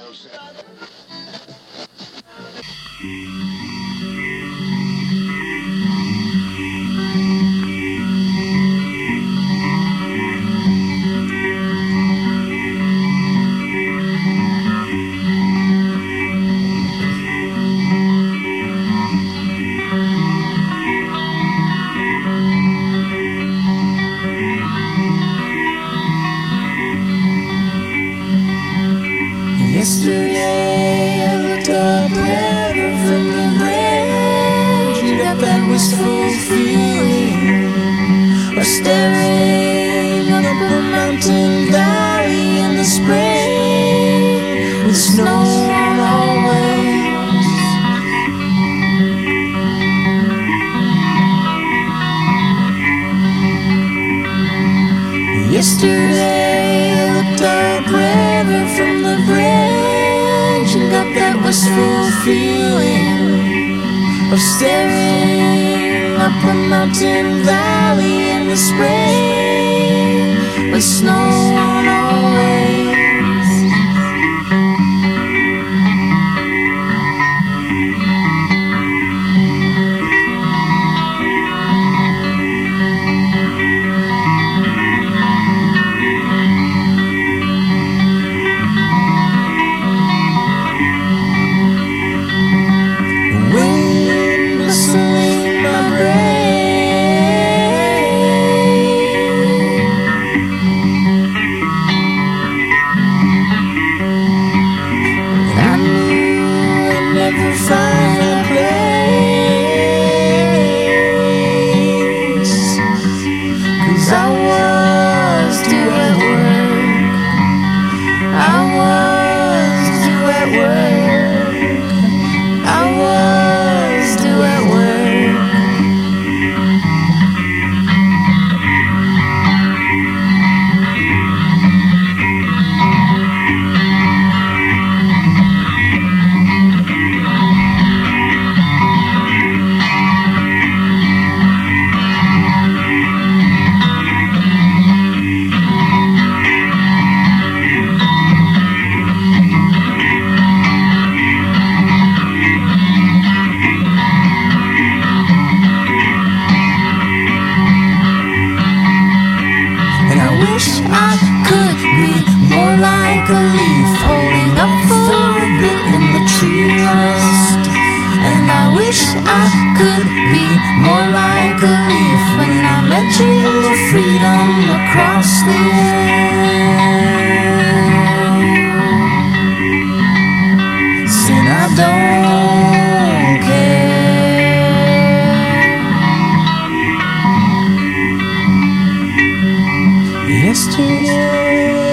Yesterday I looked up heaven from the bridge and got that wistful feeling of staring up a mountain valley in the spring with snow on all ways. Yesterday I looked up river from the bridge and got that wistful feeling of staring up a mountain valley in the spring with snow on all ways. Yesterday